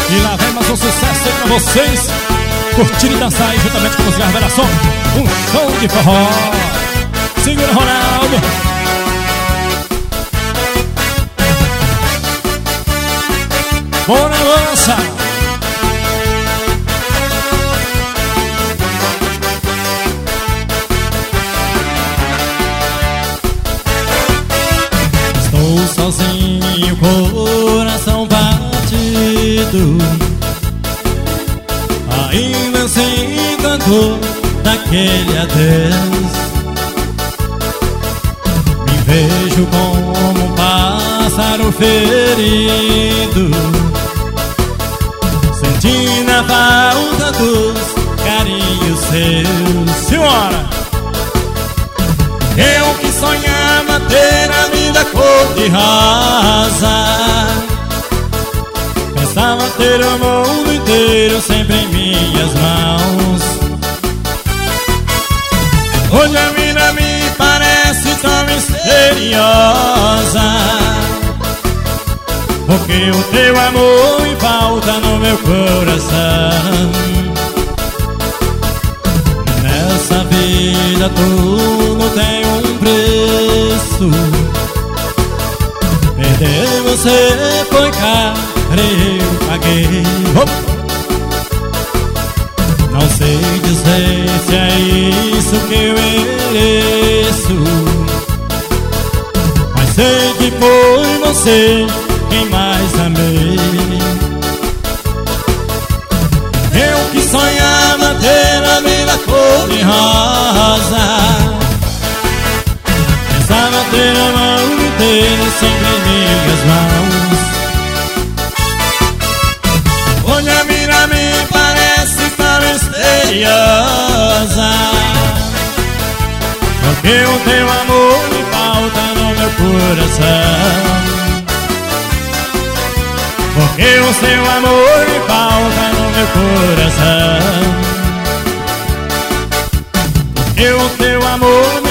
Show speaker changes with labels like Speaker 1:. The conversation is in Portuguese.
Speaker 1: E lá vem mais um sucesso aí pra vocês curtir e dançar aí juntamente com música Revelação. Um show de forró. Segura, Ronaldo. Bora, lança. Estou sozinho, coração batido, ainda sinto dor daquele adeus. Me vejo como um pássaro ferido, sentindo a falta dos carinhos seus. Senhora! Eu que sonhava ter a vida cor de rosa, pensava ter o mundo inteiro sempre em minhas mãos. Hoje a vida me parece tão misteriosa, porque o teu amor me falta no meu coração. Nessa vida tudo tem um preço, perder você foi caro, eu paguei. Não sei dizer se é isso que eu mereço, mas sei que foi você quem mais amei. Eu que sonhava ter a vida cor de rosa, pensava ter o mundo inteiro sempre em minhas mãos. Hoje a vida me parece tão misteriosa, porque o teu amor me falta no meu coração. Porque o seu amor me falta no meu coração. Porque o teu amor me